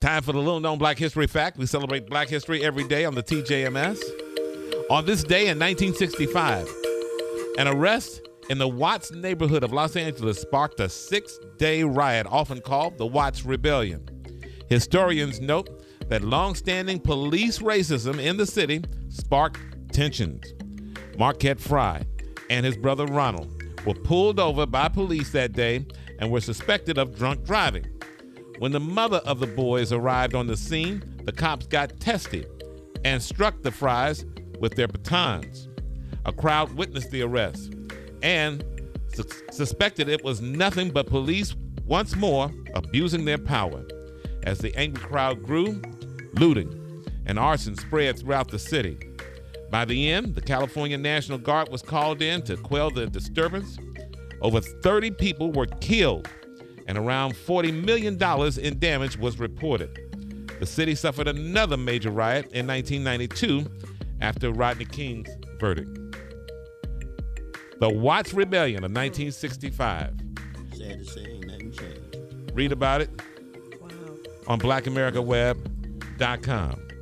Time for the little known Black History Fact. We celebrate Black history every day on the TJMS. On this day in 1965, an arrest in the Watts neighborhood of Los Angeles sparked a 6-day riot, often called the Watts Rebellion. Historians note that long-standing police racism in the city sparked tensions. Marquette Fry and his brother Ronald were pulled over by police that day and were suspected of drunk driving. When the mother of the boys arrived on the scene, the cops got testy and struck the Frys with their batons. A crowd witnessed the arrest and suspected it was nothing but police once more abusing their power. As the angry crowd grew, looting and arson spread throughout the city. By the end, the California National Guard was called in to quell the disturbance. Over 30 people were killed, and around $40 million in damage was reported. The city suffered another major riot in 1992 after Rodney King's verdict. The Watts Rebellion of 1965. Sad to say, ain't nothing changed. Read about it on blackamericaweb.com.